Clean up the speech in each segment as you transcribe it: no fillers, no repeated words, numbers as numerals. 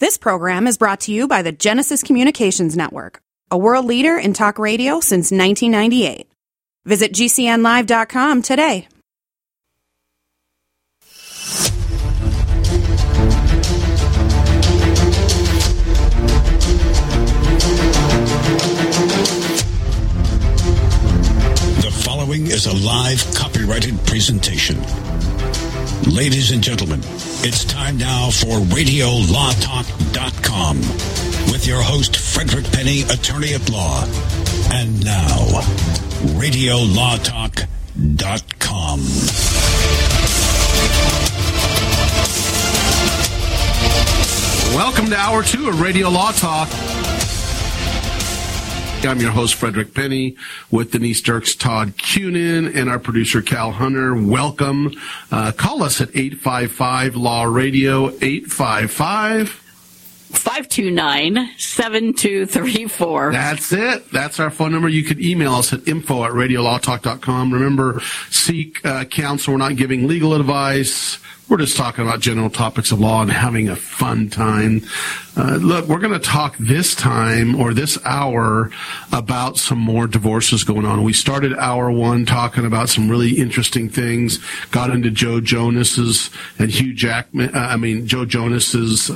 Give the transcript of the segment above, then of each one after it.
This program is brought to you by the Genesis Communications Network, a world leader in talk radio since 1998. Visit GCNlive.com today. The following is a live copyrighted presentation. Ladies and gentlemen, it's time now for RadioLawTalk.com with your host, Frederick Penny, attorney at law. And now, RadioLawTalk.com. Welcome to Hour 2 of Radio Law Talk. I'm your host, Frederick Penny, with Denise Dirks, Todd Cunin, and our producer, Cal Hunter. Welcome. Call us at 855-LAW-RADIO, 855-529-7234. That's it. That's our phone number. You can email us at info@radiolawtalk.com. Remember, seek counsel. We're not giving legal advice. We're just talking about general topics of law and having a fun time. Look, we're going to talk this time or this hour about some more divorces going on. We started hour 1 talking about some really interesting things, got into Joe Jonas's and Hugh Jackman, Joe Jonas's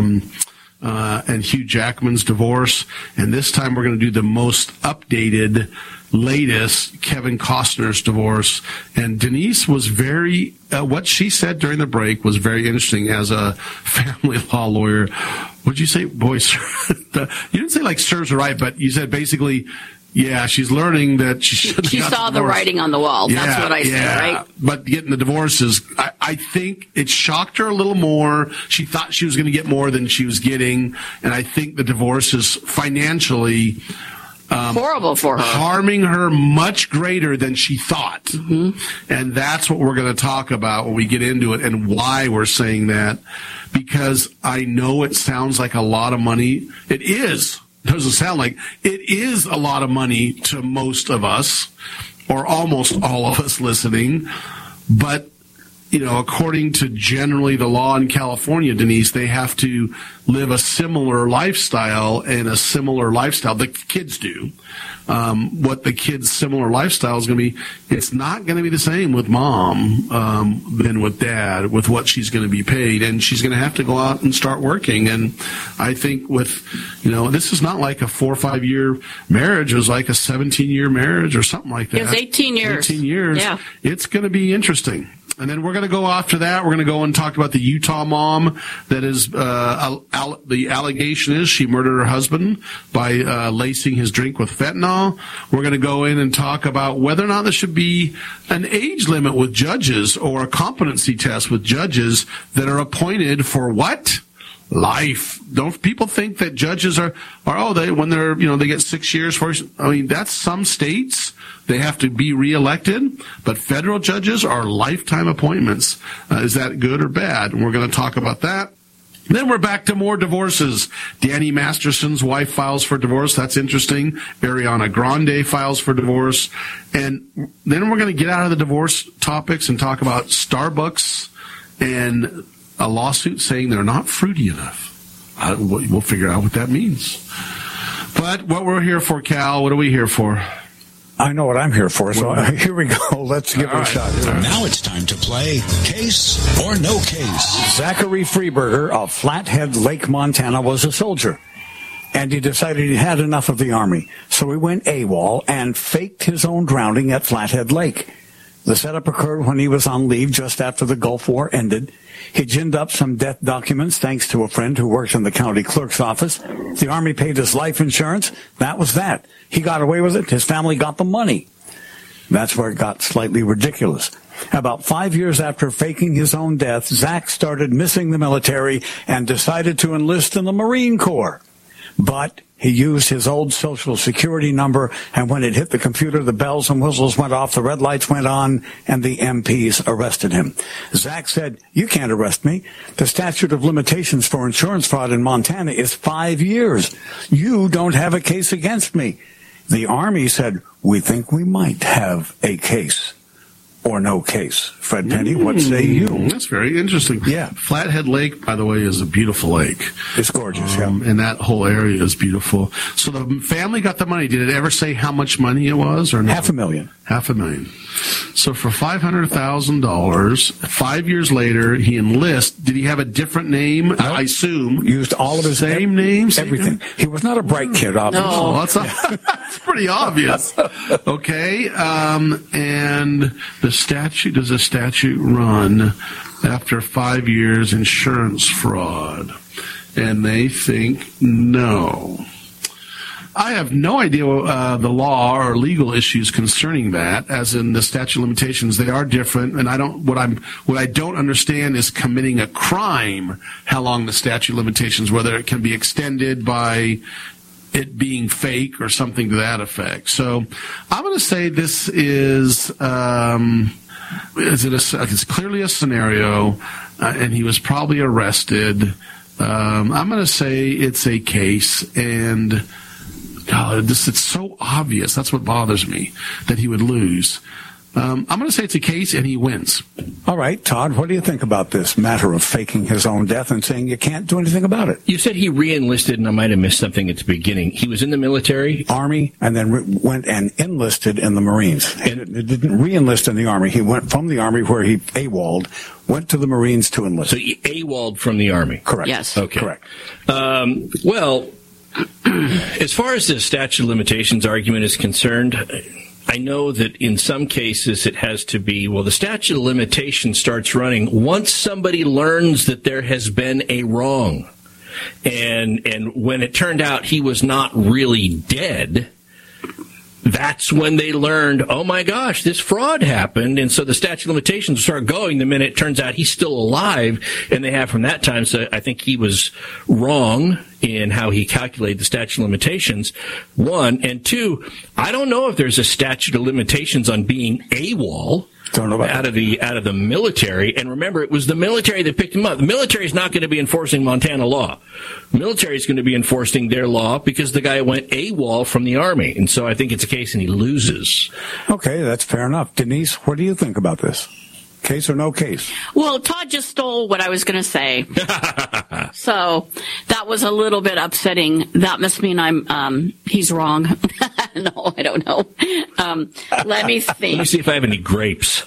and Hugh Jackman's divorce. And this time we're going to do the most updated, latest Kevin Costner's divorce. And Denise was very, what she said during the break was very interesting as a family law lawyer. What'd you say? Boy, you didn't say like serves her right, but you said basically, yeah, she's learning that she saw the writing on the wall. That's what I said, right? But getting the divorce is, I think it shocked her a little more. She thought she was going to get more than she was getting. And I think the divorce is financially horrible for her, harming her much greater than she thought. Mm-hmm. And that's what we're going to talk about when we get into it and why we're saying that. Because I know it sounds like a lot of money. It is. Doesn't sound like it is a lot of money to most of us, or almost all of us listening. But, you know, according to generally the law in California, Denise, they have to live a similar lifestyle the kids do. What the kids' similar lifestyle is going to be, it's not going to be the same with mom than with dad, with what she's going to be paid. And she's going to have to go out and start working. And I think this is not like a 4 or 5 year marriage. It was like a 17-year marriage or something like that. It was 18 years. 18 years. Yeah. It's going to be interesting. And then we're going to go after that. We're going to go and talk about the Utah mom that is, the allegation is she murdered her husband by lacing his drink with fentanyl. We're going to go in and talk about whether or not there should be an age limit with judges or a competency test with judges that are appointed for what? Life. Don't people think that judges when they get 6 years for, that's some states. They have to be reelected, but federal judges are lifetime appointments. Is that good or bad? And we're going to talk about that. Then we're back to more divorces. Danny Masterson's wife files for divorce. That's interesting. Ariana Grande files for divorce. And then we're going to get out of the divorce topics and talk about Starbucks and a lawsuit saying they're not fruity enough. We'll figure out what that means. But what we're here for, Cal, what are we here for? I know what I'm here for, so here we go. Let's give it a shot. Now it's time to play Case or No Case. Zachary Freeberger of Flathead Lake, Montana, was a soldier, and he decided he had enough of the Army. So he went AWOL and faked his own drowning at Flathead Lake. The setup occurred when he was on leave just after the Gulf War ended. He ginned up some death documents thanks to a friend who works in the county clerk's office. The Army paid his life insurance. That was that. He got away with it. His family got the money. That's where it got slightly ridiculous. About 5 years after faking his own death, Zach started missing the military and decided to enlist in the Marine Corps. But he used his old Social Security number, and when it hit the computer, the bells and whistles went off, the red lights went on, and the MPs arrested him. Zach said, "You can't arrest me. The statute of limitations for insurance fraud in Montana is 5 years. You don't have a case against me." The Army said, "We think we might have a case." or no case. Fred Penny, what say you? That's very interesting. Yeah. Flathead Lake, by the way, is a beautiful lake. It's gorgeous, yeah. And that whole area is beautiful. So the family got the money. Did it ever say how much money it was? Or no? $500,000. $500,000. So for $500,000, 5 years later, he enlists. Did he have a different name? Nope. I assume. Used all of his same names? Everything. He was not a bright kid, obviously. No, that's pretty obvious. Okay. And does the statute run after 5 years insurance fraud? And they think no. I have no idea the law or legal issues concerning that, as in the statute of limitations. They are different, and what I don't understand is committing a crime, how long the statute of limitations, whether it can be extended by it being fake or something to that effect. So I'm going to say this is it's clearly a scenario, and he was probably arrested. I'm going to say it's a case, and God, it's so obvious. That's what bothers me, that he would lose. I'm going to say it's a case, and he wins. All right, Todd, what do you think about this matter of faking his own death and saying you can't do anything about it? You said he re-enlisted, and I might have missed something at the beginning. He was in the military? Army, and then went and enlisted in the Marines. And it didn't re-enlist in the Army. He went from the Army, where he AWOL'd, went to the Marines to enlist. So he AWOL'd from the Army? Correct. Yes. Okay. Correct. Well, as far as the statute of limitations argument is concerned, I know that in some cases it has to be, the statute of limitations starts running once somebody learns that there has been a wrong. And when it turned out he was not really dead, that's when they learned, oh my gosh, this fraud happened. And so the statute of limitations start going the minute it turns out he's still alive. And they have from that time. So I think he was wrong in how he calculated the statute of limitations, one. And two, I don't know if there's a statute of limitations on being AWOL. Out of the military. And remember, it was the military that picked him up. The military is not going to be enforcing Montana law. The military is going to be enforcing their law because the guy went AWOL from the Army. And so I think it's a case and he loses. Okay, that's fair enough. Denise, what do you think about this? Case or no case? Well, Todd just stole what I was going to say. So that was a little bit upsetting. That must mean he's wrong. No, I don't know. Let me think. Let me see if I have any grapes.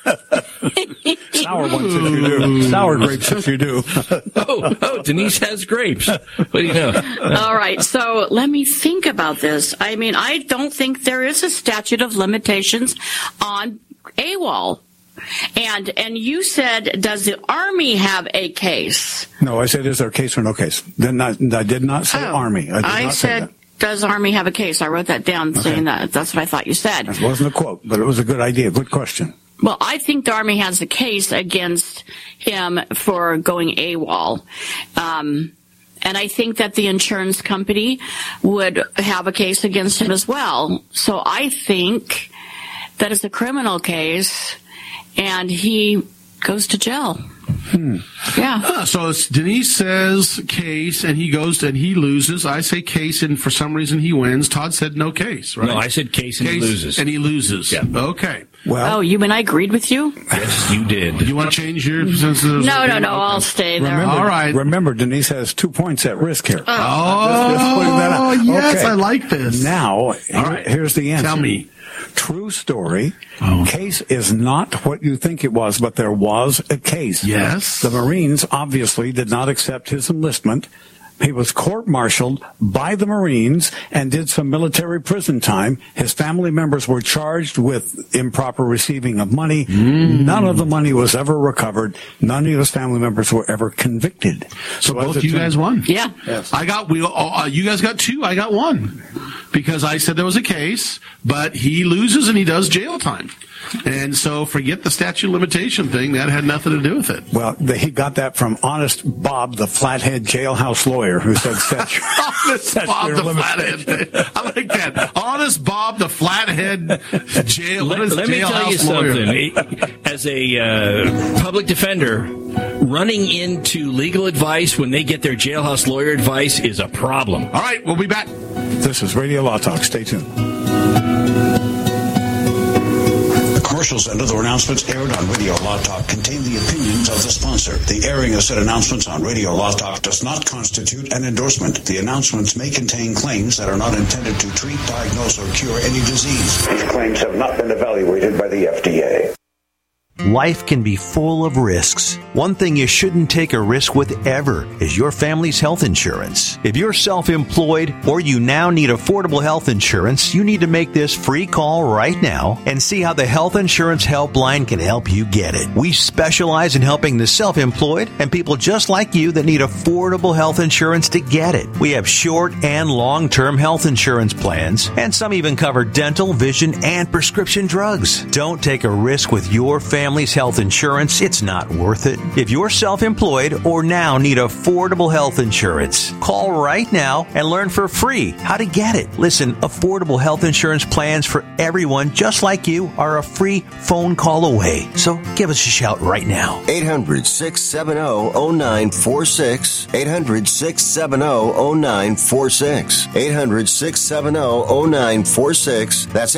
Sour ones if you do. Sour grapes if you do. Oh, Denise has grapes. What do you know? All right, so let me think about this. I mean, I don't think there is a statute of limitations on AWOL. And you said, does the Army have a case? No, I said, is there a case or no case? I did not say Army. I said, does Army have a case? I wrote that down, saying that. That's what I thought you said. That wasn't a quote, but it was a good idea. Good question. Well, I think the Army has a case against him for going AWOL. And I think that the insurance company would have a case against him as well. So I think that it's a criminal case, and he goes to jail. Yeah. So Denise says case, and he goes and he loses. I say case, and for some reason he wins. Todd said no case, right? No, I said case and he loses. And he loses. Yeah. Okay. Well, you mean I agreed with you? Yes, you did. You want to change your... No, I'll stay there. All right. Remember, Denise has 2 points at risk here. Just putting that out. Yes, okay. I like this. Now, here's the answer. Tell me. True story. Case is not what you think it was, but there was a case. Yes. The Marines obviously did not accept his enlistment. He was court-martialed by the Marines and did some military prison time. His family members were charged with improper receiving of money. None of the money was ever recovered. None of his family members were ever convicted. So both you guys won. Yeah. Yes. You guys got 2. I got 1. Because I said there was a case, but he loses and he does jail time. And so forget the statute of limitation thing. That had nothing to do with it. Well, he got that from Honest Bob, the Flathead jailhouse lawyer, who said Honest Bob, the Flathead. I like that. Honest Bob, the Flathead jail. Let me tell you something. As a public defender, running into legal advice when they get their jailhouse lawyer advice is a problem. All right, we'll be back. This is Radio Law Talk. Stay tuned. Commercials and other announcements aired on Radio Law Talk contain the opinions of the sponsor. The airing of said announcements on Radio Law Talk does not constitute an endorsement. The announcements may contain claims that are not intended to treat, diagnose, or cure any disease. These claims have not been evaluated by the FDA. Life can be full of risks. One thing you shouldn't take a risk with ever is your family's health insurance. If you're self-employed or you now need affordable health insurance, you need to make this free call right now and see how the Health Insurance Helpline can help you get it. We specialize in helping the self-employed and people just like you that need affordable health insurance to get it. We have short and long-term health insurance plans, and some even cover dental, vision, and prescription drugs. Don't take a risk with your family's health insurance. It's not worth it. If you're self-employed or now need affordable health insurance, call right now and learn for free how to get it. Listen, affordable health insurance plans for everyone just like you are a free phone call away. So give us a shout right now. 800-670-0946. 800-670-0946. 800-670-0946. That's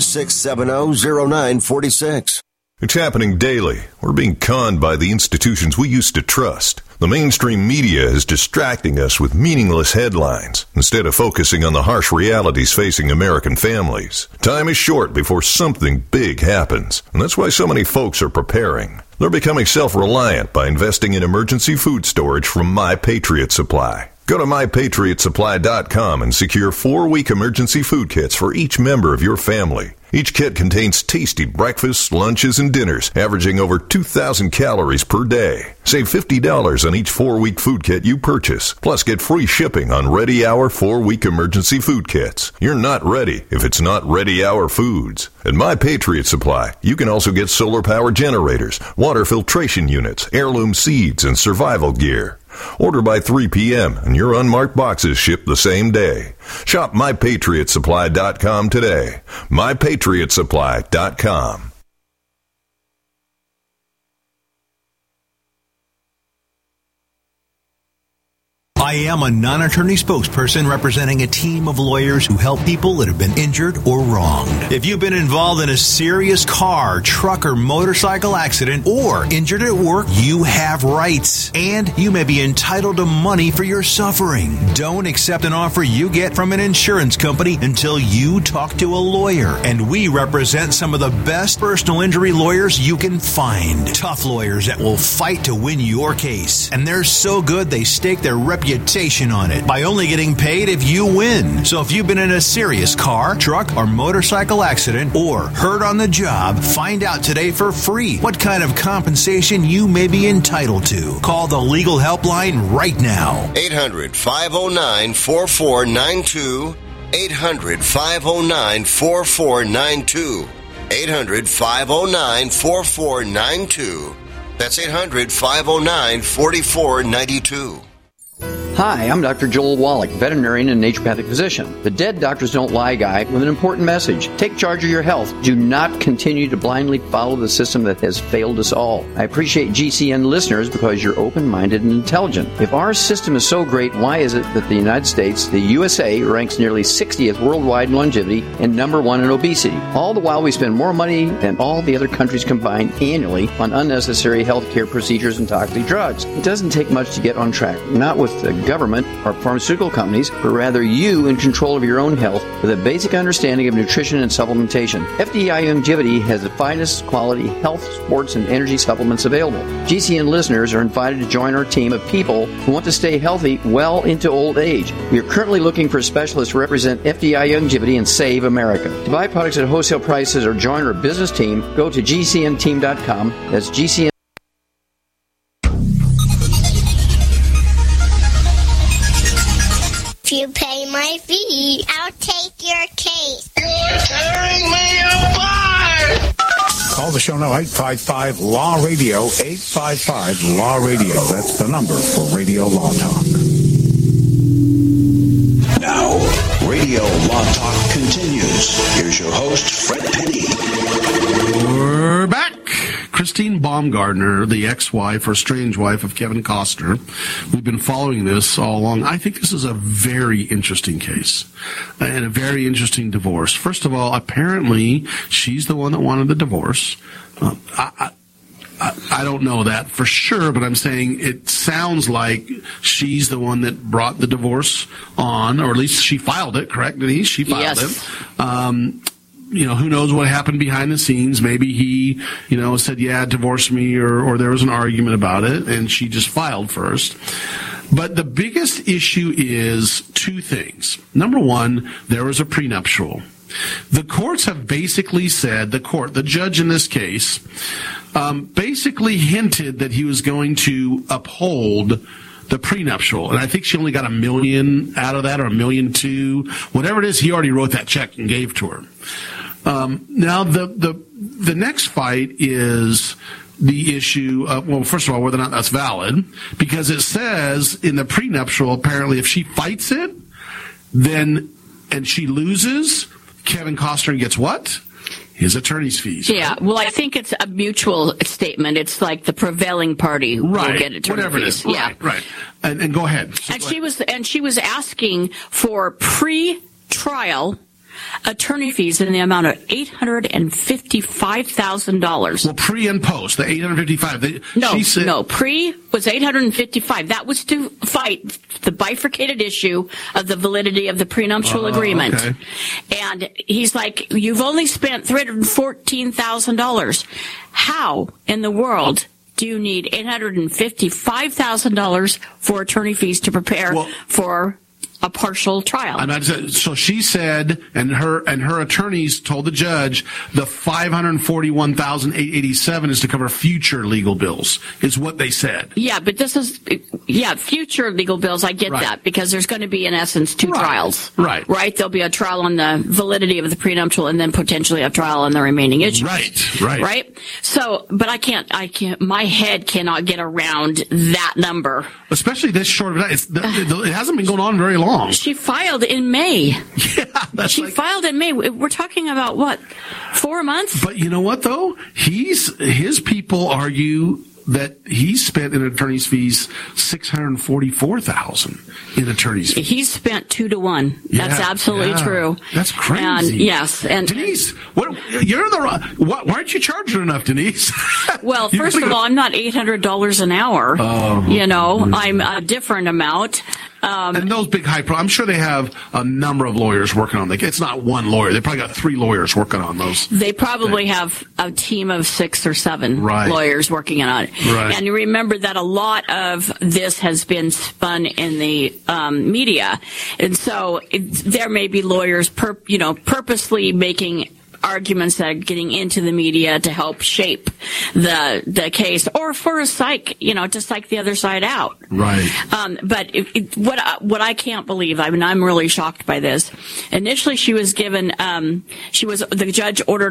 800-670-0946. It's happening daily. We're being conned by the institutions we used to trust. The mainstream media is distracting us with meaningless headlines instead of focusing on the harsh realities facing American families. Time is short before something big happens, and that's why so many folks are preparing. They're becoming self-reliant by investing in emergency food storage from My Patriot Supply. Go to MyPatriotSupply.com and secure 4-week emergency food kits for each member of your family. Each kit contains tasty breakfasts, lunches, and dinners, averaging over 2,000 calories per day. Save $50 on each 4-week food kit you purchase. Plus, get free shipping on Ready Hour 4-week emergency food kits. You're not ready if it's not Ready Hour Foods. At My Patriot Supply, you can also get solar power generators, water filtration units, heirloom seeds, and survival gear. Order by 3 p.m. and your unmarked boxes ship the same day. Shop MyPatriotSupply.com today. MyPatriotSupply.com. I am a non-attorney spokesperson representing a team of lawyers who help people that have been injured or wronged. If you've been involved in a serious car, truck, or motorcycle accident or injured at work, you have rights, and you may be entitled to money for your suffering. Don't accept an offer you get from an insurance company until you talk to a lawyer, and we represent some of the best personal injury lawyers you can find. Tough lawyers that will fight to win your case, and they're so good they stake their reputation on it by only getting paid if you win. So if you've been in a serious car, truck, or motorcycle accident or hurt on the job, find out today for free what kind of compensation you may be entitled to. Call the legal helpline right now. 800-509-4492. 800-509-4492. 800-509-4492. That's 800-509-4492. Hi, I'm Dr. Joel Wallach, veterinarian and naturopathic physician. The Dead Doctors Don't Lie guy with an important message. Take charge of your health. Do not continue to blindly follow the system that has failed us all. I appreciate GCN listeners because you're open-minded and intelligent. If our system is so great, why is it that the United States, the USA, ranks nearly 60th worldwide in longevity and number 1 in obesity? All the while we spend more money than all the other countries combined annually on unnecessary health care procedures and toxic drugs. It doesn't take much to get on track. Not with the government or pharmaceutical companies, but rather you in control of your own health with a basic understanding of nutrition and supplementation. FDI Longevity has the finest quality health, sports, and energy supplements available. GCN listeners are invited to join our team of people who want to stay healthy well into old age. We are currently looking for specialists to represent FDI Longevity and Save America. To buy products at wholesale prices or join our business team, go to GCNteam.com. That's GCN. If you pay my fee, I'll take your case. You're tearing me apart! Call the show now, 855-LAW-RADIO, 855-LAW-RADIO. That's the number for Radio Law Talk. Now, Radio Law Talk continues. Here's your host, Fred Penny. We're back. Christine Bond Baumgartner, the ex-wife or strange wife of Kevin Costner. We've been following this all along. I think this is a very interesting case and a very interesting divorce. First of all, apparently she's the one that wanted the divorce. I don't know that for sure, but I'm saying it sounds like she's the one that brought the divorce on, or at least she filed it, correct, Denise? She filed it. Who knows what happened behind the scenes. Maybe he, said, yeah, divorce me, or there was an argument about it, and she just filed first. But the biggest issue is two things. Number one, there was a prenuptial. The courts have basically said, the judge in this case, basically hinted that he was going to uphold the prenuptial. And I think she only got $1 million out of that, or $1.2 million. Whatever it is, he already wrote that check and gave to her. Now, the next fight is the issue of, first of all, whether or not that's valid, because it says in the prenuptial, apparently, if she fights it, and she loses, Kevin Costner gets what? His attorney's fees. Yeah, well, I think it's a mutual statement. It's like the prevailing party will get attorney whatever fees. It is. Yeah, right. And go ahead. And she was asking for pre-trial attorney fees in the amount of $855,000. Well, pre and post, the $855,000. No, pre was $855,000. That was to fight the bifurcated issue of the validity of the prenuptial agreement. Okay. And he's like, you've only spent $314,000. How in the world do you need $855,000 for attorney fees to prepare for a partial trial? So she said, and her attorneys told the judge, the $541,887 is to cover future legal bills, is what they said. Yeah, but this is future legal bills. I get that, because there's going to be in essence two trials. Right. There'll be a trial on the validity of the prenuptial, and then potentially a trial on the remaining issues. Right. So, but I can't. My head cannot get around that number. Especially this short of that. It hasn't been going on very long. She filed in May. Yeah, she filed in May. We're talking about what, 4 months? But you know what though? His people argue that he spent in attorney's fees $644,000 in attorney's fees. He spent 2 to 1. That's absolutely true. That's crazy. And yes, and Denise, why aren't you charging enough, Denise? Well, first of all, I'm not $800 an hour. I'm a different amount. And those big I'm sure they have a number of lawyers working on it. It's not one lawyer. They probably got 3 lawyers working on those. They probably have a team of 6 or 7 lawyers working on it. Right. And you remember that a lot of this has been spun in the media. And so there may be lawyers purposely making arguments that are getting into the media to help shape the case, or for a psych, to psych the other side out. Right. But what I can't believe, I'm really shocked by this. Initially, she was given, the judge ordered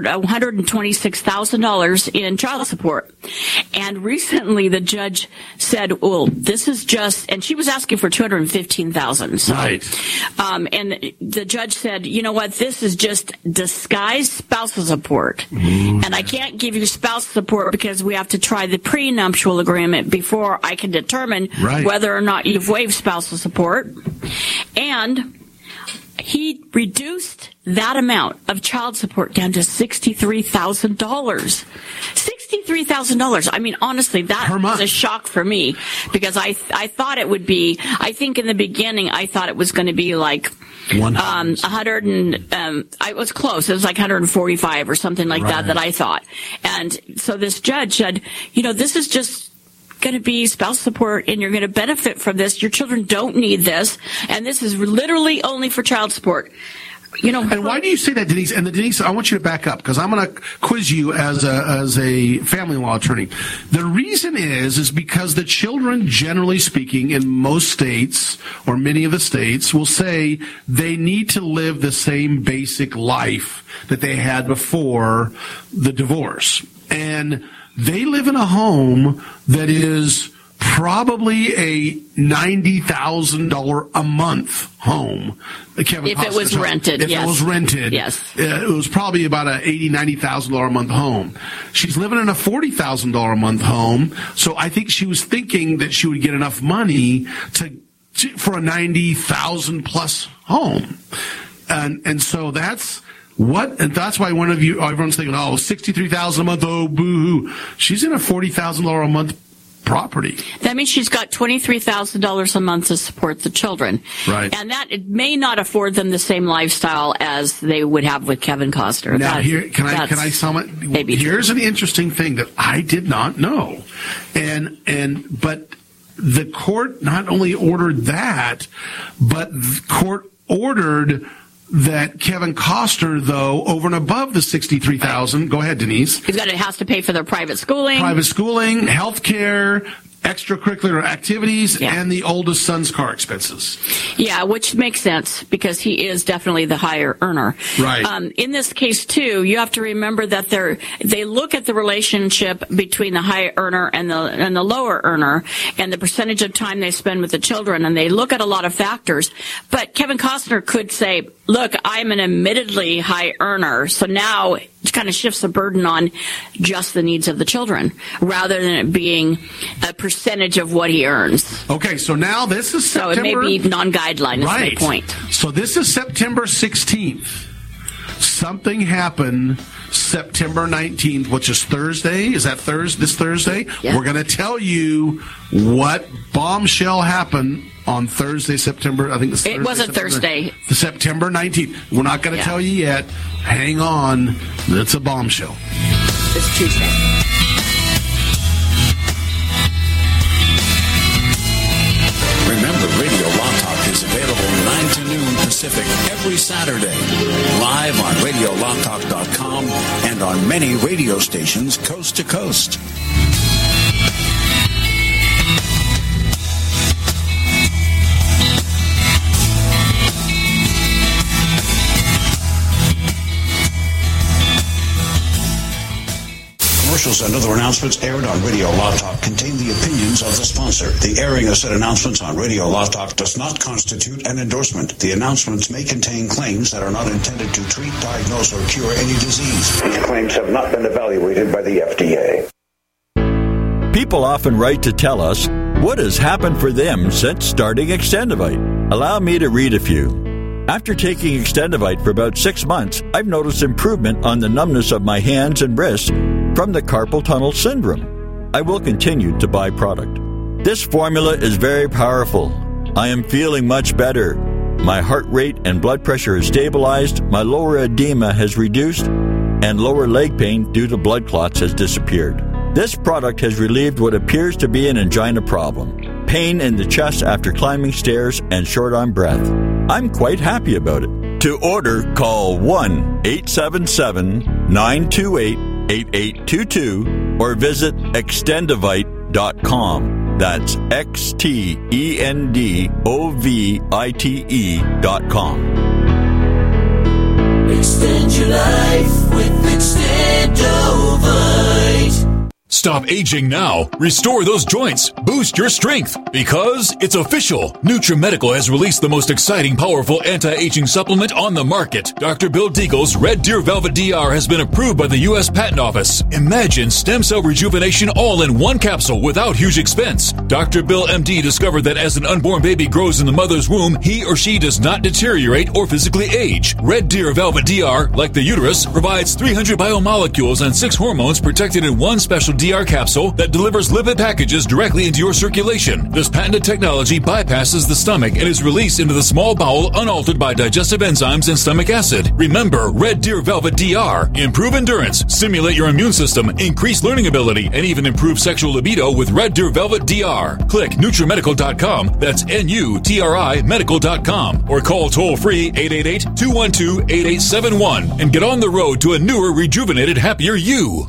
$126,000 in child support, and recently the judge said, well, this is just, and she was asking for $215,000. So, right. And the judge said, you know what, this is just disguised spousal support. And I can't give you spousal support because we have to try the prenuptial agreement before I can determine whether or not you've waived spousal support. And he reduced that amount of child support down to $63,000. $63,000. I mean, honestly, that was a shock for me, because I thought it would be, I think in the beginning, I thought it was going to be like 100 and, I was close. It was like 145 or something like that I thought. And so this judge said, this is just going to be spousal support, and you're going to benefit from this. Your children don't need this, and this is literally only for child support. And why do you say that, Denise? And Denise, I want you to back up, because I'm going to quiz you as a family law attorney. The reason is because the children, generally speaking, in most states, or many of the states, will say they need to live the same basic life that they had before the divorce. And they live in a home that is probably a $90,000 a month home. Kevin if it was home. rented, if yes. it was rented, yes, it was probably about a $80,000-$90,000 a month home. She's living in a $40,000 a month home, so I think she was thinking that she would get enough money for a $90,000 plus home, and so that's why everyone's thinking, oh, $63,000 a month, oh, boo-hoo. She's in a $40,000 a month property. That means she's got $23,000 a month to support the children. Right. And that it may not afford them the same lifestyle as they would have with Kevin Costner. Now, can I sum it? Here's an interesting thing that I did not know. But the court not only ordered that, but the court ordered that Kevin Costner, though, over and above the $63,000, go ahead, Denise. Has to pay for their private schooling, health care, extracurricular activities, and the oldest son's car expenses. Yeah, which makes sense because he is definitely the higher earner. Right. In this case, too, you have to remember that they look at the relationship between the high earner and the lower earner and the percentage of time they spend with the children, and they look at a lot of factors. But Kevin Costner could say, look, I'm an admittedly high earner, so now it kind of shifts the burden on just the needs of the children rather than it being a percentage of what he earns. Okay, so now this is September. So it may be non-guideline, is the point. So this is September 16th. Something happened September 19th, which is Thursday. Is that this Thursday? Yeah. We're going to tell you what bombshell happened on Thursday, September. I think it's Thursday. It wasn't Thursday. September 19th. We're not going to tell you yet. Hang on. It's a bombshell. It's Tuesday. Remember, Radio Law Talk is available 9 to noon Pacific every Saturday. Live on RadioLawTalk.com and on many radio stations coast to coast. Commercials and other announcements aired on Radio Law Talk contain the opinions of the sponsor. The airing of said announcements on Radio Law Talk does not constitute an endorsement. The announcements may contain claims that are not intended to treat, diagnose, or cure any disease. These claims have not been evaluated by the FDA. People often write to tell us what has happened for them since starting Extendivite. Allow me to read a few. After taking Extendivite for about 6 months, I've noticed improvement on the numbness of my hands and wrists from the carpal tunnel syndrome. I will continue to buy product. This formula is very powerful. I am feeling much better. My heart rate and blood pressure has stabilized, my lower edema has reduced, and lower leg pain due to blood clots has disappeared. This product has relieved what appears to be an angina problem, pain in the chest after climbing stairs, and short on breath. I'm quite happy about it. To order, call 1-877-928-8822 or visit extendivite.com. That's XTENDOVITE.com. Extend your life with Extendovite. Stop aging now. Restore those joints. Boost your strength. Because it's official. NutriMedical has released the most exciting, powerful anti-aging supplement on the market. Dr. Bill Deagle's Red Deer Velvet DR has been approved by the U.S. Patent Office. Imagine stem cell rejuvenation all in one capsule without huge expense. Dr. Bill MD discovered that as an unborn baby grows in the mother's womb, he or she does not deteriorate or physically age. Red Deer Velvet DR, like the uterus, provides 300 biomolecules and 6 hormones protected in one special DR capsule that delivers lipid packages directly into your circulation. This patented technology bypasses the stomach and is released into the small bowel unaltered by digestive enzymes and stomach acid. Remember, Red Deer Velvet DR. Improve endurance, stimulate your immune system, increase learning ability, and even improve sexual libido with Red Deer Velvet DR. Click NutriMedical.com, that's NUTRI Medical.com, or call toll-free 888-212-8871 and get on the road to a newer, rejuvenated, happier you.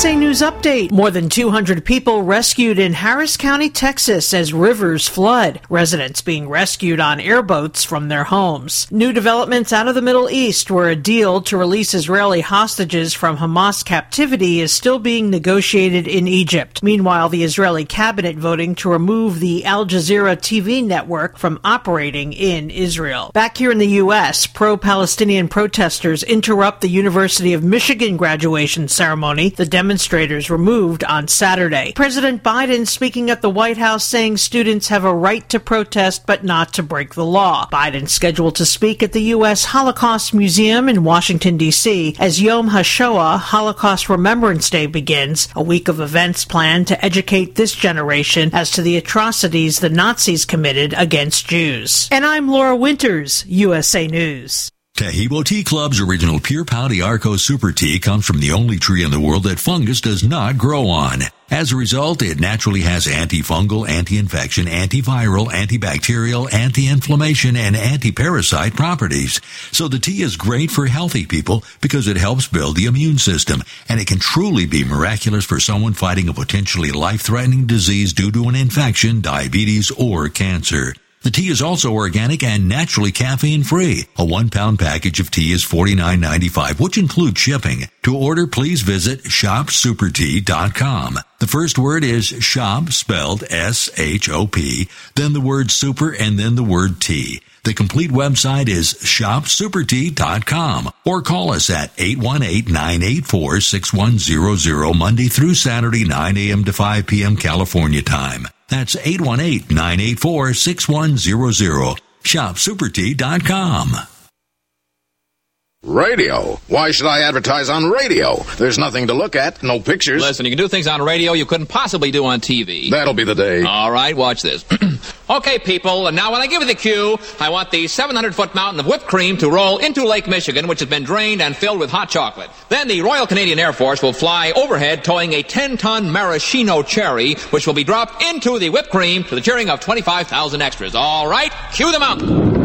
USA News Update. More than 200 people rescued in Harris County, Texas as rivers flood. Residents being rescued on airboats from their homes. New developments out of the Middle East, where a deal to release Israeli hostages from Hamas captivity is still being negotiated in Egypt. Meanwhile, the Israeli cabinet voting to remove the Al Jazeera TV network from operating in Israel. Back here in the U.S., pro-Palestinian protesters interrupt the University of Michigan graduation ceremony. The demonstrators were moved on Saturday. President Biden speaking at the White House saying students have a right to protest but not to break the law. Biden scheduled to speak at the U.S. Holocaust Museum in Washington, D.C. as Yom HaShoah, Holocaust Remembrance Day, begins, a week of events planned to educate this generation as to the atrocities the Nazis committed against Jews. And I'm Laura Winters, USA News. Tahibo Tea Club's original Pure Pau Arco Super Tea comes from the only tree in the world that fungus does not grow on. As a result, it naturally has antifungal, anti-infection, antiviral, antibacterial, anti-inflammation, and anti-parasite properties. So the tea is great for healthy people because it helps build the immune system, and it can truly be miraculous for someone fighting a potentially life-threatening disease due to an infection, diabetes, or cancer. The tea is also organic and naturally caffeine-free. A 1-pound package of tea is $49.95, which includes shipping. To order, please visit shopsupertea.com. The first word is shop, spelled S-H-O-P, then the word super, and then the word tea. The complete website is shopsupertea.com, or call us at 818-984-6100 Monday through Saturday, 9 a.m. to 5 p.m. California time. That's 818-984-6100. ShopSuperTea.com. Radio. Why should I advertise on radio? There's nothing to look at, no pictures. Listen, you can do things on radio you couldn't possibly do on TV. That'll be the day. All right, watch this. Okay, people, and now when I give you the cue, I want the 700-foot mountain of whipped cream to roll into Lake Michigan, which has been drained and filled with hot chocolate. Then the Royal Canadian Air Force will fly overhead towing a 10-ton maraschino cherry, which will be dropped into the whipped cream to the cheering of 25,000 extras. All right, cue the mountain.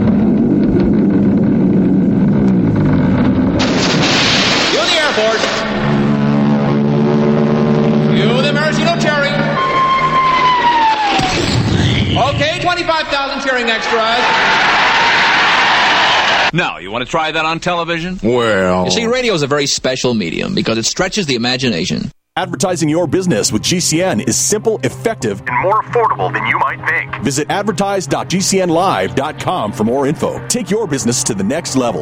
You the maraschino cherry. Okay, 25,000 cheering extras. Now, you want to try that on television? Well... You see, radio is a very special medium because it stretches the imagination. Advertising your business with GCN is simple, effective, and more affordable than you might think. Visit advertise.gcnlive.com for more info. Take your business to the next level.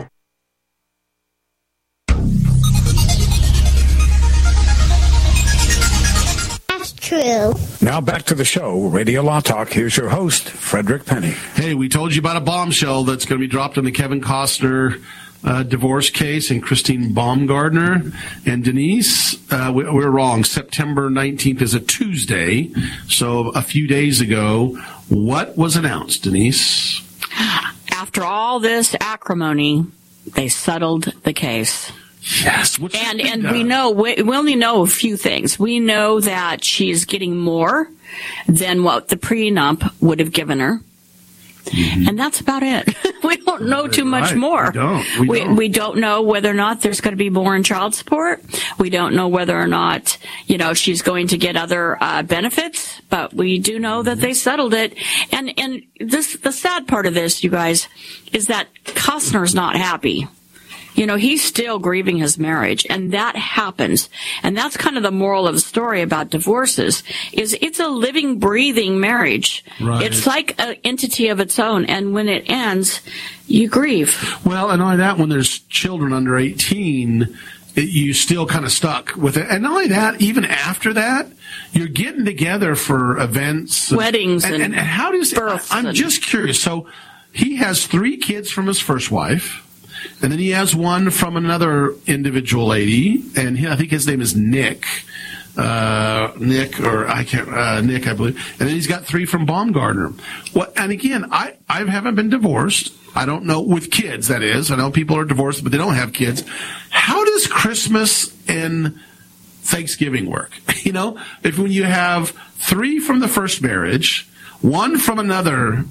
True. Now back to the show, Radio Law Talk. Here's your host, Frederick Penny. Hey, we told you about a bombshell that's going to be dropped in the Kevin Costner divorce case and Christine Baumgartner. And Denise, we're wrong. September 19th is a Tuesday, so a few days ago. What was announced, Denise? After all this acrimony, they settled the case. Yes. And we know, we only know a few things. We know that she is getting more than what the prenup would have given her. Mm-hmm. And that's about it. We don't know too much more. We don't know whether or not there's going to be more in child support. We don't know whether or not, she's going to get other benefits, but we do know that they settled it. And the sad part of this, you guys, is that Costner's not happy. He's still grieving his marriage, and that happens. And that's kind of the moral of the story about divorces, is it's a living, breathing marriage. Right. It's like an entity of its own, and when it ends, you grieve. Well, and not only that, when there's children under 18, you still kind of stuck with it. And not only that, even after that, you're getting together for events. Weddings and how does births. I'm just curious. So he has 3 kids from his first wife. And then he has one from another individual lady, and I think his name is Nick. Nick, I believe. And then he's got 3 from Baumgartner. Well, and again, I haven't been divorced. I don't know, with kids, that is. I know people are divorced, but they don't have kids. How does Christmas and Thanksgiving work? If when you have 3 from the first marriage, 1 from another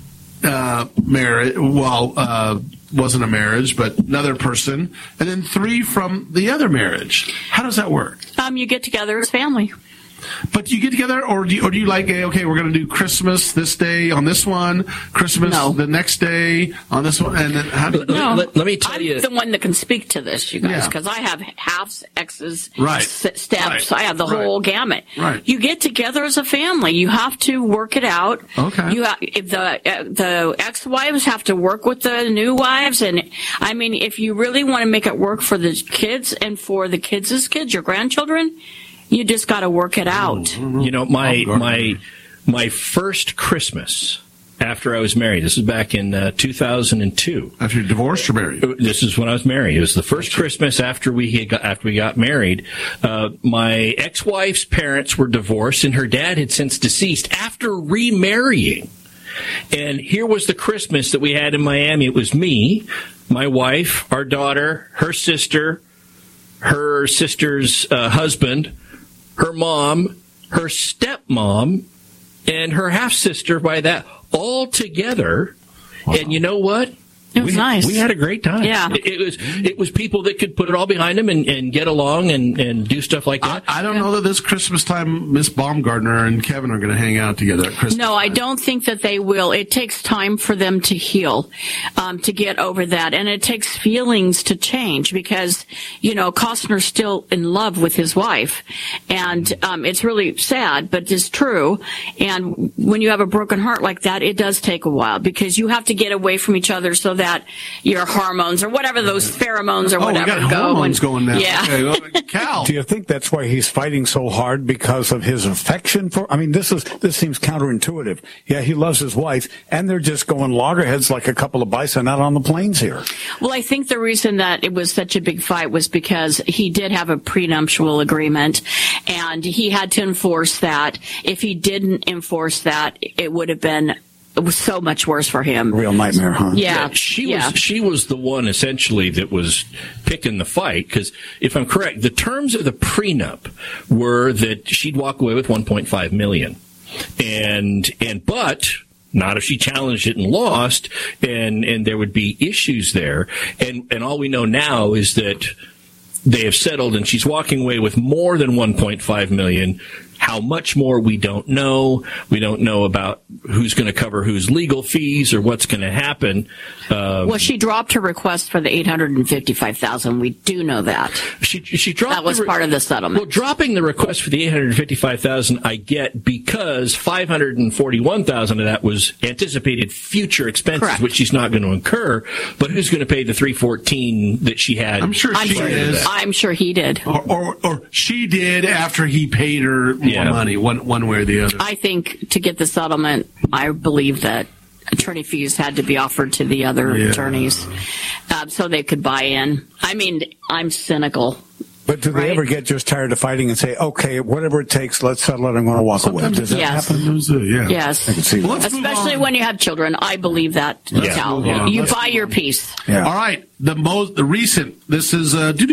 marriage. Well, wasn't a marriage, but another person, and then 3 from the other marriage. How does that work? You get together as family. But do you get together, or do you like, okay, we're going to do Christmas this day on this one, Christmas the next day on this one, and then how do you... Let me tell you... I'm the one that can speak to this, you guys, because I have halves, X's, steps. Right. I have the whole gamut. Right. You get together as a family. You have to work it out. Okay. The ex-wives have to work with the new wives, and I mean, if you really want to make it work for the kids and for the kids' kids, your grandchildren, you just got to work it out. You know, my first Christmas after I was married, this is back in 2002. After you divorced or married? This is when I was married. It was the first Christmas after we got married. My ex-wife's parents were divorced, and her dad had since deceased after remarrying. And here was the Christmas that we had in Miami. It was me, my wife, our daughter, her sister's husband, her mom, her stepmom, and her half-sister by that, all together. Wow. And you know what? It was nice. We had a great time. Yeah. It was people that could put it all behind them and get along and do stuff like that. I don't know that this Christmas time Miss Baumgartner and Kevin are going to hang out together at Christmas. No, I don't think that they will. It takes time for them to heal, to get over that. And it takes feelings to change because, Costner's still in love with his wife. And it's really sad, but it's true. And when you have a broken heart like that, it does take a while because you have to get away from each other so that your hormones or whatever those pheromones or whatever we got hormones going now. Yeah. Okay, well, Cal. Do you think that's why he's fighting so hard because of his affection for? I mean, this seems counterintuitive. Yeah, he loves his wife, and they're just going loggerheads like a couple of bison out on the plains here. Well, I think the reason that it was such a big fight was because he did have a prenuptial agreement, and he had to enforce that. If he didn't enforce that, it would have been. It was so much worse for him. Real nightmare, huh? Yeah. She was the one essentially that was picking the fight because if I'm correct, the terms of the prenup were that she'd walk away with $1.5 million, but not if she challenged it and lost, and there would be issues there, and all we know now is that they have settled and she's walking away with more than $1.5 million. How much more, we don't know. We don't know about who's going to cover whose legal fees or what's going to happen. Well, she dropped her request for the $855,000. We do know that. She dropped that was part of the settlement. Well, dropping the request for the $855,000, I get because $541,000 of that was anticipated future expenses, correct, which she's not going to incur. But who's going to pay the $314,000 that she had? I'm sure she is. I'm sure he did. Or she did after he paid her more money, one way or the other. I think to get the settlement, I believe that attorney fees had to be offered to the other attorneys so they could buy in. I mean, I'm cynical. But do they ever get just tired of fighting and say, okay, whatever it takes, let's settle it, I'm going to walk away? Does that happen? Yes. I can see that. Especially when you have children. I believe that, Cal. You buy your piece. Yeah. All right. The recent, this is,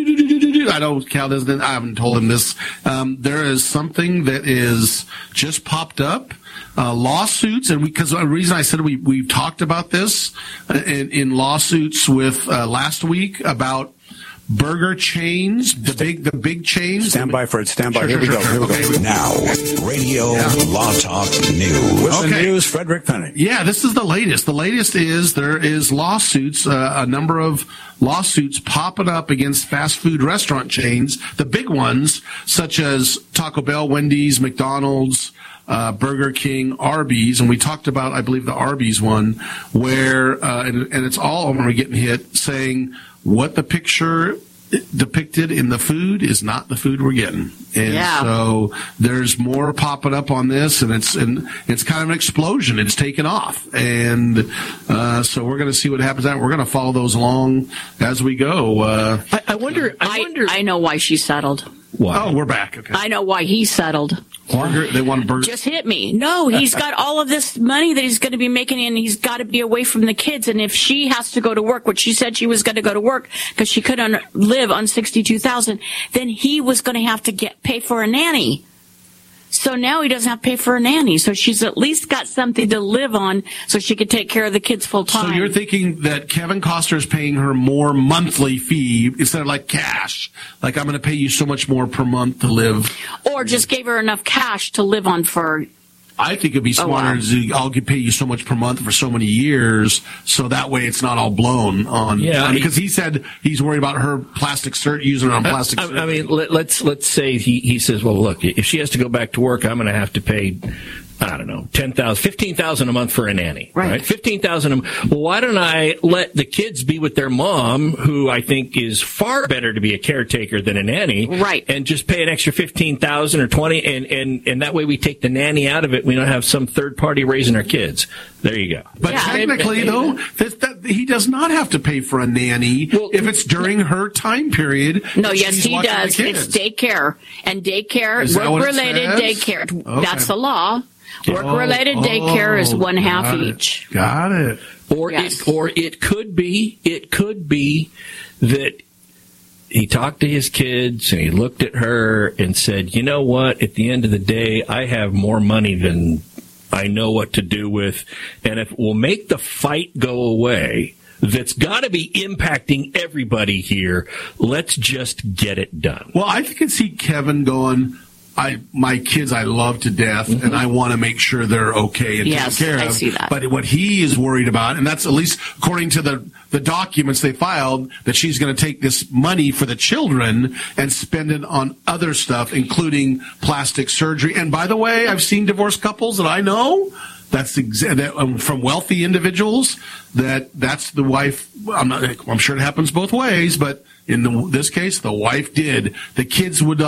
I know Cal doesn't, I haven't told him this. There is something that is just popped up. Lawsuits, and because the reason I said we've talked about this in lawsuits with last week about burger chains, the big chains. Stand by for it. Stand by. Here we go. Now, Radio Law Talk News. With the news, Frederick Penny. Yeah, this is the latest. The latest is there is lawsuits, a number of lawsuits popping up against fast food restaurant chains, the big ones such as Taco Bell, Wendy's, McDonald's, Burger King, Arby's, and we talked about, I believe, the Arby's one, where, and it's all of them are getting hit, saying what the picture depicted in the food is not the food we're getting. And so there's more popping up on this, and it's kind of an explosion. It's taken off. And so we're going to see what happens out. We're going to follow those along as we go. I wonder. I know why she settled. Why? Oh, we're back. Okay. I know why he settled. They want burger. Just hit me. No, he's got all of this money that he's going to be making, and he's got to be away from the kids. And if she has to go to work, which she said she was going to go to work because she couldn't live on $62,000, then he was going to have to pay for a nanny. So now he doesn't have to pay for a nanny. So she's at least got something to live on so she could take care of the kids full time. So you're thinking that Kevin Costner is paying her more monthly fee instead of like cash. Like, I'm going to pay you so much more per month to live. Or just gave her enough cash to live on for... I think it'd be smarter to I'll pay you so much per month for so many years, so that way it's not all blown on. Yeah, because he said he's worried about her using her on plastic surgery. I mean, let's say he says, well, look, if she has to go back to work, I'm going to have to pay, I don't know, $15,000 a month for a nanny, right? $15,000 a month. Well, why don't I let the kids be with their mom, who I think is far better to be a caretaker than a nanny, right? And just pay an extra $15,000 or $20,000, and that way we take the nanny out of it. We don't have some third party raising our kids. There you go. But technically, though, he does not have to pay for a nanny if it's during her time period. No, yes, he does. It's daycare and work-related daycare. Okay. That's the law. Work-related daycare is one half each. Got it. Or it could be that he talked to his kids and he looked at her and said, you know what? At the end of the day, I have more money than I know what to do with, and if it will make the fight go away, that's got to be impacting everybody here. Let's just get it done. Well, I can see Kevin going, my kids I love to death, and I want to make sure they're okay and taken care of. I see that. But what he is worried about, and that's at least according to the documents they filed, that she's going to take this money for the children and spend it on other stuff, including plastic surgery. And by the way, I've seen divorced couples that I know. That's from wealthy individuals. That's the wife. I'm sure it happens both ways, but in this case, the wife did. The kids would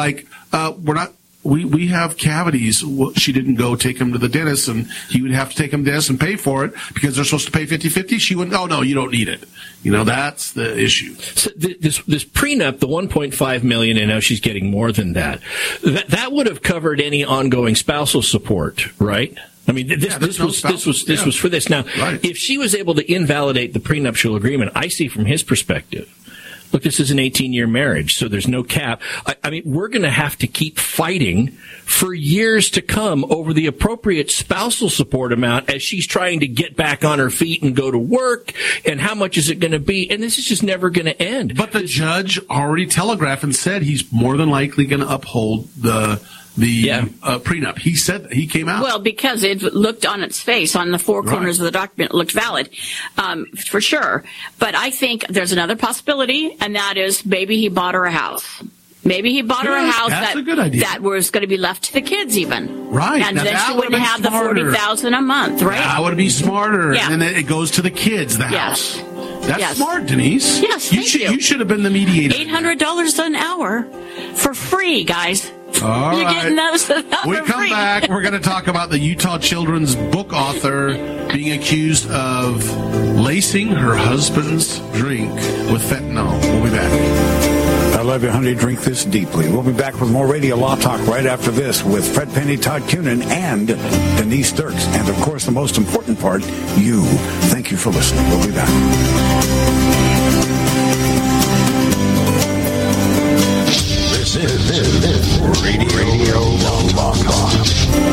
we have cavities. She didn't go take him to the dentist, and he would have to take him to the dentist and pay for it because they're supposed to pay 50-50. She wouldn't. Oh no, you don't need it. That's the issue. So this prenup, the $1.5 million, and now she's getting more than that. That would have covered any ongoing spousal support, right? I mean, this was for this. Now, if she was able to invalidate the prenuptial agreement, I see from his perspective, look, this is an 18-year marriage, so there's no cap. I mean, we're going to have to keep fighting for years to come over the appropriate spousal support amount as she's trying to get back on her feet and go to work, and how much is it going to be? And this is just never going to end. But the judge already telegraphed and said he's more than likely going to uphold the prenup. He said he came out. Well, because it looked on its face, on the four corners of the document, it looked valid, for sure. But I think there's another possibility, and that is maybe he bought her a house. Maybe he bought her a house that was going to be left to the kids even. Right. And then she wouldn't have the $40,000 a month, right? That would be smarter. Yeah. And then it goes to the kids, the house. That's smart, Denise. Yes, you should have been the mediator. $800 an hour for free, guys. All You're getting those we come back, we're going to talk about the Utah children's book author being accused of lacing her husband's drink with fentanyl. We'll be back. I love you, honey. Drink this deeply. We'll be back with more Radio Law Talk right after this with Fred Penny, Todd Cunin, and Denise Dirks. And, of course, the most important part, you. Thank you for listening. We'll be back. This is Radio Law Talk.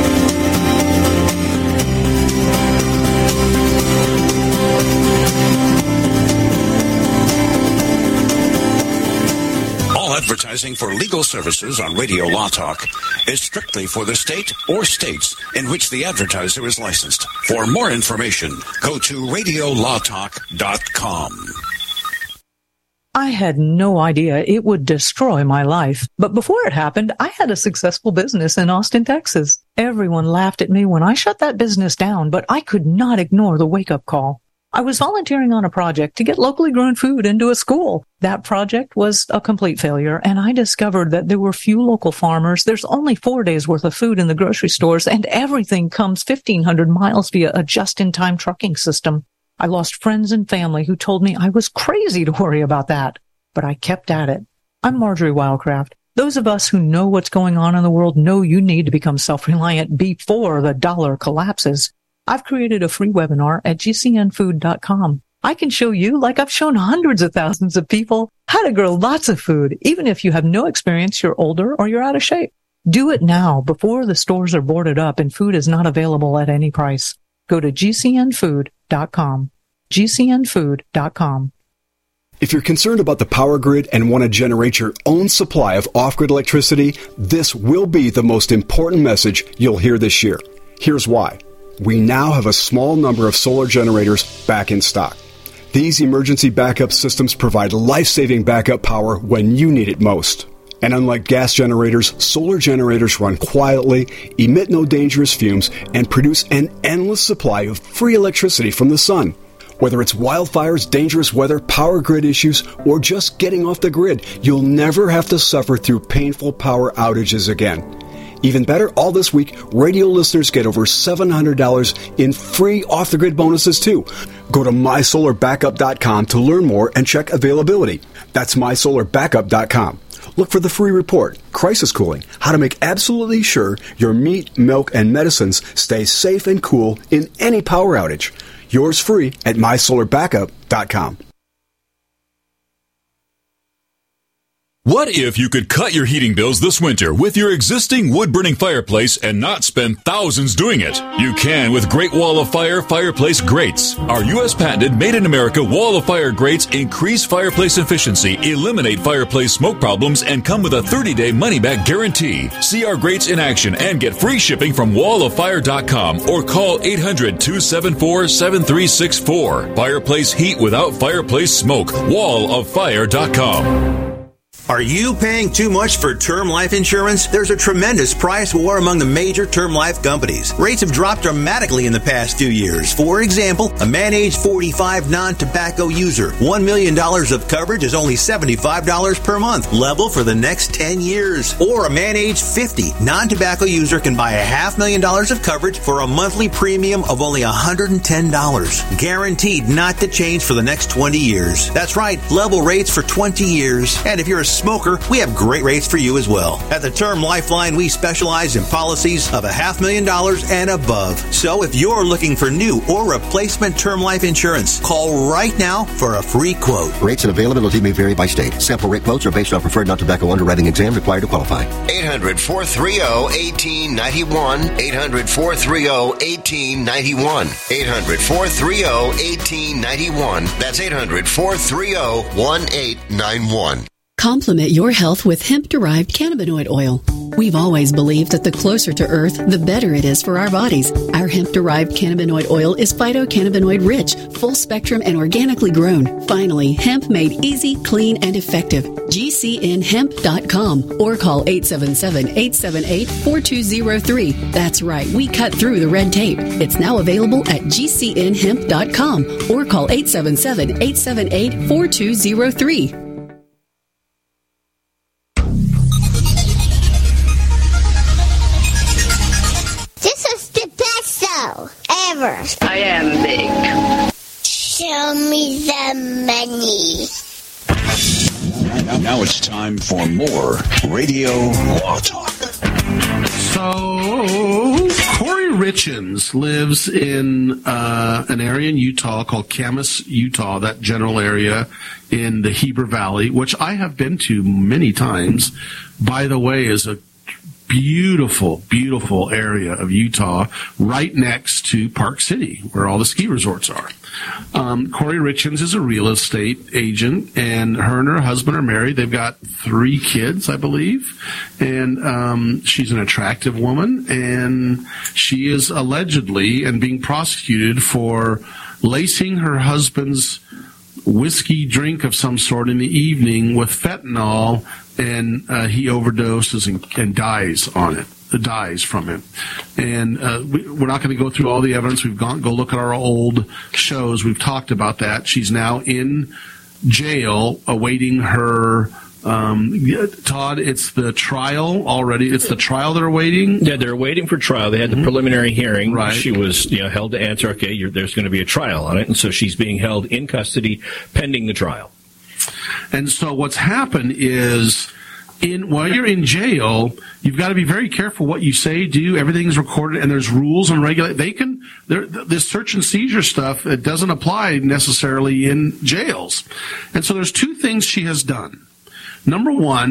All advertising for legal services on Radio Law Talk is strictly for the state or states in which the advertiser is licensed. For more information, go to radiolawtalk.com. I had no idea it would destroy my life. But before it happened, I had a successful business in Austin, Texas. Everyone laughed at me when I shut that business down, but I could not ignore the wake-up call. I was volunteering on a project to get locally grown food into a school. That project was a complete failure, and I discovered that there were few local farmers. There's only 4 days worth of food in the grocery stores, and everything comes 1,500 miles via a just-in-time trucking system. I lost friends and family who told me I was crazy to worry about that, but I kept at it. I'm Marjorie Wildcraft. Those of us who know what's going on in the world know you need to become self-reliant before the dollar collapses. I've created a free webinar at gcnfood.com. I can show you, like I've shown hundreds of thousands of people, how to grow lots of food, even if you have no experience, you're older, or you're out of shape. Do it now before the stores are boarded up and food is not available at any price. Go to gcnfood.com. gcnfood.com. If you're concerned about the power grid and want to generate your own supply of off-grid electricity, this will be the most important message you'll hear this year. Here's why. We now have a small number of solar generators back in stock. These emergency backup systems provide life-saving backup power when you need it most. And unlike gas generators, solar generators run quietly, emit no dangerous fumes, and produce an endless supply of free electricity from the sun. Whether it's wildfires, dangerous weather, power grid issues, or just getting off the grid, you'll never have to suffer through painful power outages again. Even better, all this week, radio listeners get over $700 in free off-the-grid bonuses, too. Go to mysolarbackup.com to learn more and check availability. That's mysolarbackup.com. Look for the free report, Crisis Cooling, how to make absolutely sure your meat, milk, and medicines stay safe and cool in any power outage. Yours free at mysolarbackup.com. What if you could cut your heating bills this winter with your existing wood-burning fireplace and not spend thousands doing it? You can with Great Wall of Fire fireplace grates. Our U.S. patented made-in-America Wall of Fire grates increase fireplace efficiency, eliminate fireplace smoke problems, and come with a 30-day money-back guarantee. See our grates in action and get free shipping from walloffire.com or call 800-274-7364. Fireplace heat without fireplace smoke. walloffire.com. Are you paying too much for term life insurance? There's a tremendous price war among the major term life companies. Rates have dropped dramatically in the past 2 years. For example, a man age 45 non-tobacco user, $1 million of coverage is only $75 per month, level for the next 10 years. Or a man age 50 non-tobacco user can buy $500,000 of coverage for a monthly premium of only $110, guaranteed not to change for the next 20 years. That's right, level rates for 20 years. And if you're a smoker, we have great rates for you as well. At the Term Lifeline, we specialize in policies of $500,000 and above. So if you're looking for new or replacement term life insurance, call right now for a free quote. Rates and availability may vary by state. Sample rate quotes are based on preferred non-tobacco underwriting exam required to qualify. 800-430-1891. 800-430-1891. 800-430-1891. That's 800-430-1891. Complement your health with hemp-derived cannabinoid oil. We've always believed that the closer to Earth, the better it is for our bodies. Our hemp-derived cannabinoid oil is phytocannabinoid-rich, full-spectrum, and organically grown. Finally, hemp made easy, clean, and effective. GCNhemp.com or call 877-878-4203. That's right, we cut through the red tape. It's now available at GCNhemp.com or call 877-878-4203. Ever. I am big. Show me the money. Now it's time for more Radio Law Talk. So, Corey Richins lives in an area in Utah called Camas, Utah, that general area in the Heber Valley, which I have been to many times. By the way, is a beautiful, beautiful area of Utah right next to Park City, where all the ski resorts are. Corey Richins is a real estate agent, and her and her husband are married. They've got 3 kids, I believe, and she's an attractive woman, and she is allegedly and being prosecuted for lacing her husband's whiskey drink of some sort in the evening with fentanyl, and he overdoses and dies from it. And we're not going to go through all the evidence. Go look at our old shows. We've talked about that. She's now in jail awaiting her. Todd, it's the trial already. It's the trial they're waiting. Yeah, they're waiting for trial. They had the preliminary hearing. Right. She was held to answer. Okay, there's going to be a trial on it, and so she's being held in custody pending the trial. And so what's happened is, while you're in jail, you've got to be very careful what you say, do. Everything's recorded, and there's rules and regulations. This search and seizure stuff, it doesn't apply necessarily in jails. And so there's 2 things she has done. Number one,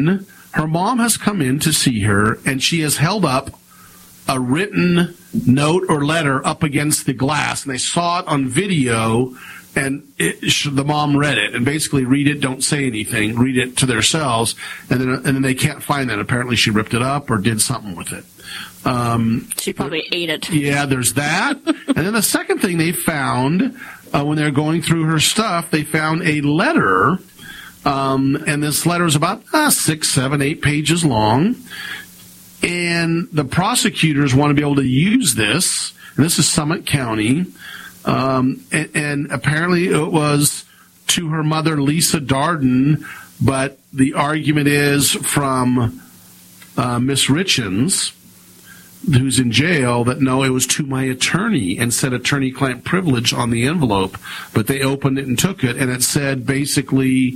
her mom has come in to see her, and she has held up a written note or letter up against the glass, and they saw it on video, and the mom read it, and basically read it, don't say anything, read it to themselves, and then they can't find that. Apparently she ripped it up or did something with it. She probably ate it. Yeah, there's that. And then the second thing they found when they're going through her stuff, they found a letter, and this letter is about 6, 7, 8 pages long. And the prosecutors want to be able to use this. And this is Summit County. And apparently it was to her mother, Lisa Darden, but the argument is from Miss Richens, who's in jail, that no, it was to my attorney, and said attorney-client privilege on the envelope. But they opened it and took it, and it said basically,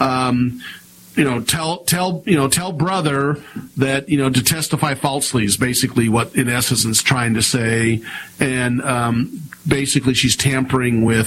tell brother that, to testify falsely is basically what, in essence, it's trying to say. And basically she's tampering with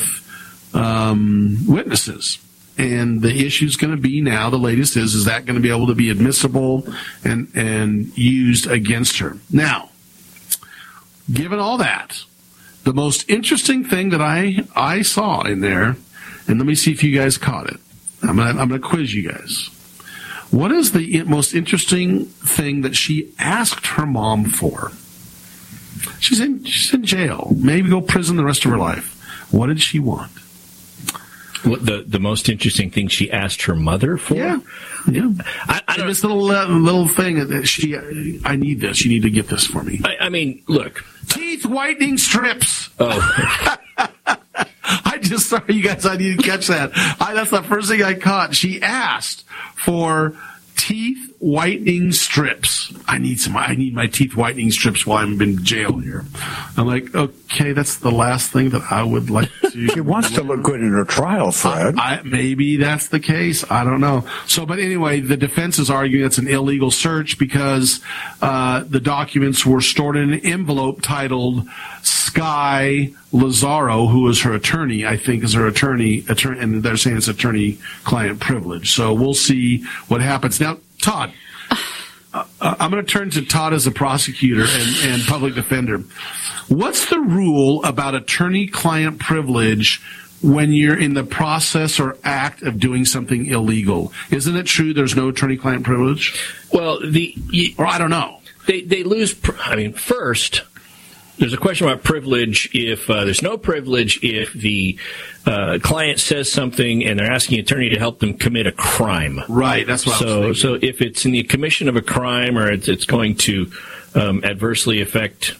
witnesses. And the issue's going to be now, the latest is that going to be able to be admissible and used against her? Now, given all that, the most interesting thing that I saw in there, and let me see if you guys caught it. I'm gonna quiz you guys. What is the most interesting thing that she asked her mom for? She's in jail. Maybe go prison the rest of her life. What did she want? What, the most interesting thing she asked her mother for? Yeah. I don't. This little thing that I need this. You need to get this for me. I mean, look. Teeth whitening strips. Oh. I just sorry, you guys. I need to catch that. That's the first thing I caught. She asked for teeth whitening strips. I need my teeth whitening strips while I'm in jail here. I'm like, okay, that's the last thing that I would like to. She wants to look good in her trial, Fred. Maybe that's the case. I don't know. So, but anyway, the defense is arguing it's an illegal search because the documents were stored in an envelope titled Sky Lazaro, who is her attorney, I think is her attorney, and they're saying it's attorney-client privilege. So we'll see what happens. Now, Todd, I'm going to turn to Todd as a prosecutor and public defender. What's the rule about attorney-client privilege when you're in the process or act of doing something illegal? Isn't it true there's no attorney-client privilege? Well, or I don't know. They lose. First, there's a question about privilege if there's no privilege if the client says something and they're asking the attorney to help them commit a crime. Right, that's what I was thinking. So if it's in the commission of a crime or it's going to adversely affect,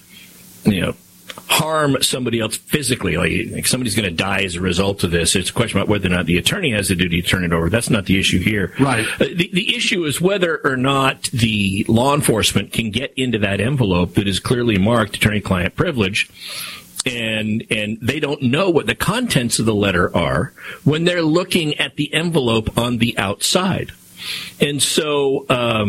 harm somebody else physically, like somebody's going to die as a result of this, it's a question about whether or not the attorney has the duty to turn it over. That's not the issue here. Right. The issue is whether or not the law enforcement can get into that envelope that is clearly marked attorney-client privilege, and they don't know what the contents of the letter are when they're looking at the envelope on the outside. And so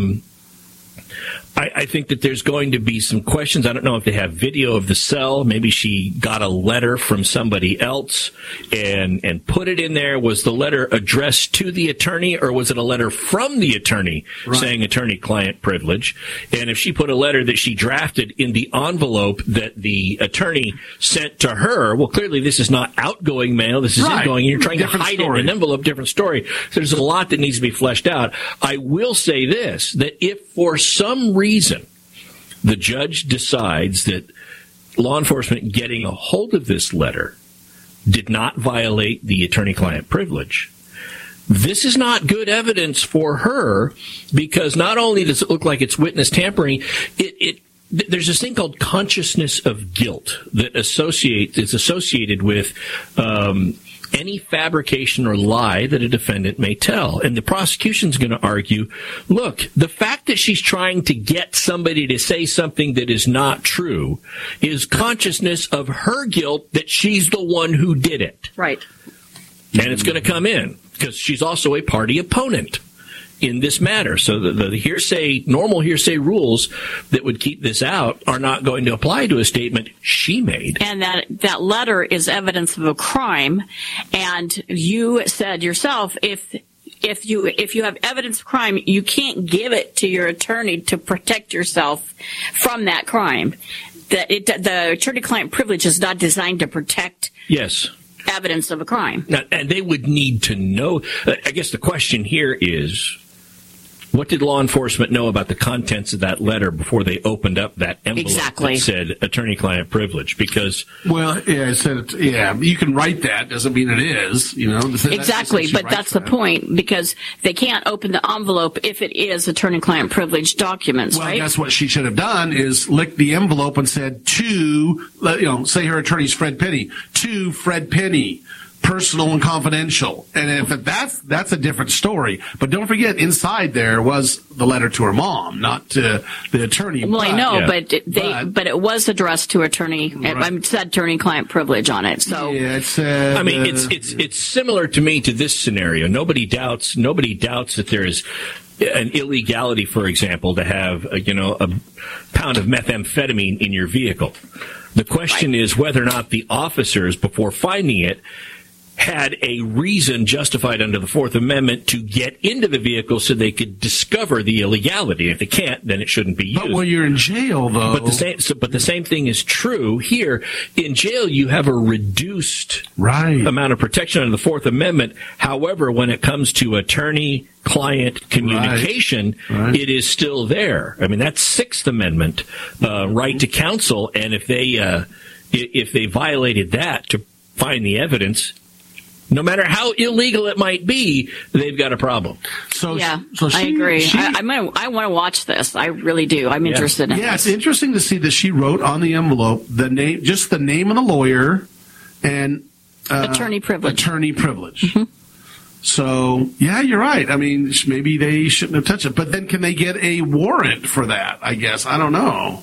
I think that there's going to be some questions. I don't know if they have video of the cell. Maybe she got a letter from somebody else and put it in there. Was the letter addressed to the attorney, or was it a letter from the attorney saying attorney-client privilege? And if she put a letter that she drafted in the envelope that the attorney sent to her, well, clearly this is not outgoing mail. This is ingoing. You're trying to hide it in an envelope, different story. So there's a lot that needs to be fleshed out. I will say this, that if for some reason the judge decides that law enforcement getting a hold of this letter did not violate the attorney-client privilege, this is not good evidence for her, because not only does it look like it's witness tampering, there's this thing called consciousness of guilt that is associated with any fabrication or lie that a defendant may tell. And the prosecution's going to argue, look, the fact that she's trying to get somebody to say something that is not true is consciousness of her guilt that she's the one who did it. Right. And it's going to come in because she's also a party opponent in this matter. So the normal hearsay rules that would keep this out are not going to apply to a statement she made. And that letter is evidence of a crime. And you said yourself, if if you have evidence of crime, you can't give it to your attorney to protect yourself from that crime. The attorney-client privilege is not designed to protect evidence of a crime. Now, and they would need to know. I guess the question here is, what did law enforcement know about the contents of that letter before they opened up that envelope that said attorney-client privilege? Because it said you can write that, doesn't mean it is, Exactly, but that's the point, because they can't open the envelope if it is attorney-client privilege documents, right? Well, that's what she should have done, is licked the envelope and said to, say her attorney's Fred Penny, to Fred Penny, personal and confidential. And if that's a different story. But don't forget, inside there was the letter to her mom, not to the attorney. Well, I know, but it was addressed to attorney. Right. It said attorney-client privilege on it. So it said, it's similar to me to this scenario. Nobody doubts that there is an illegality, for example, to have a pound of methamphetamine in your vehicle. The question is whether or not the officers, before finding it, had a reason justified under the Fourth Amendment to get into the vehicle so they could discover the illegality. If they can't, then it shouldn't be used. But when you're in jail, though. But the same thing is true here. In jail, you have a reduced amount of protection under the Fourth Amendment. However, when it comes to attorney-client communication, it is still there. I mean, that's Sixth Amendment right to counsel, and if they violated that to find the evidence, no matter how illegal it might be, they've got a problem. I agree. I want to watch this. I really do. I'm interested in it. Yeah, it's interesting to see that she wrote on the envelope the name of the lawyer and attorney privilege. Mm-hmm. So, yeah, you're right. I mean, maybe they shouldn't have touched it. But then can they get a warrant for that, I guess? I don't know.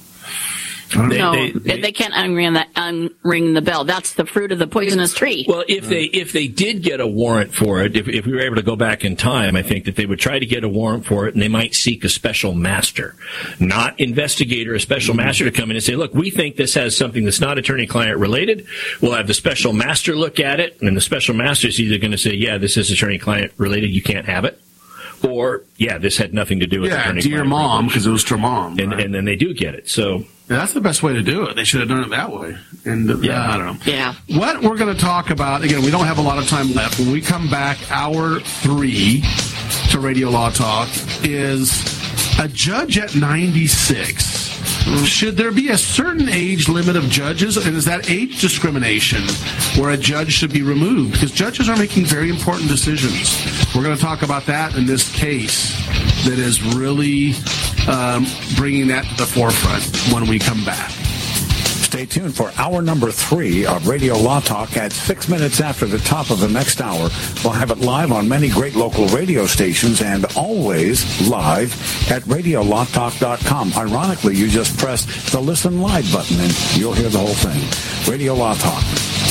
They can't unring the bell. That's the fruit of the poisonous tree. Well, if they did get a warrant for it, if we were able to go back in time, I think that they would try to get a warrant for it, and they might seek a special master, not investigator, a special master to come in and say, look, we think this has something that's not attorney-client related. We'll have the special master look at it, and the special master is either going to say, yeah, this is attorney-client related, you can't have it. Or, yeah, this had nothing to do with attorney-client dear mom, because it was to mom. And then they do get it. So that's the best way to do it. They should have done it that way. And I don't know. Yeah. What we're going to talk about, again, we don't have a lot of time left. When we come back, hour 3 to Radio Law Talk, is a judge at 96. Should there be a certain age limit of judges, and is that age discrimination where a judge should be removed? Because judges are making very important decisions. We're going to talk about that in this case that is really bringing that to the forefront when we come back. Stay tuned for hour number 3 of Radio Law Talk at 6 minutes after the top of the next hour. We'll have it live on many great local radio stations and always live at RadioLawTalk.com. Ironically, you just press the Listen Live button and you'll hear the whole thing. Radio Law Talk.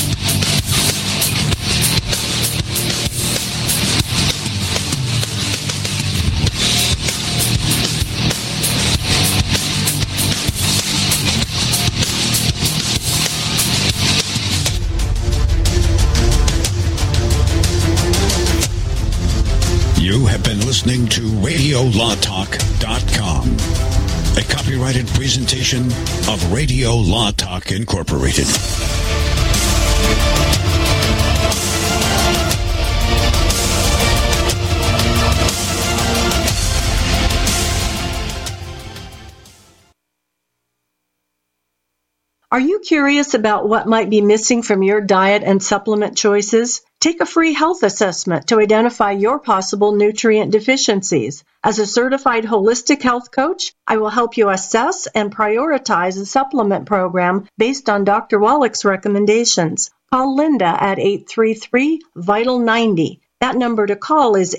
You have been listening to RadioLawTalk.com, a copyrighted presentation of Radio Law Talk Incorporated. Are you curious about what might be missing from your diet and supplement choices? Take a free health assessment to identify your possible nutrient deficiencies. As a certified holistic health coach, I will help you assess and prioritize a supplement program based on Dr. Wallach's recommendations. Call Linda at 833-VITAL-90. That number to call is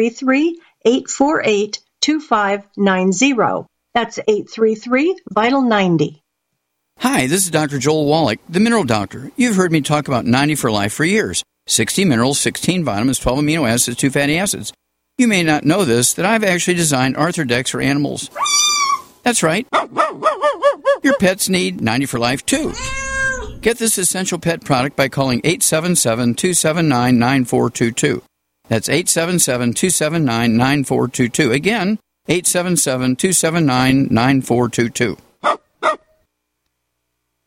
833-848-2590. That's 833-VITAL-90. Hi, this is Dr. Joel Wallach, the Mineral Doctor. You've heard me talk about 90 for Life for years. 60 minerals, 16 vitamins, 12 amino acids, 2 fatty acids. You may not know this, that I've actually designed Arthrodex for animals. That's right. Your pets need 90 for Life, too. Get this essential pet product by calling 877-279-9422. That's 877-279-9422. Again, 877-279-9422.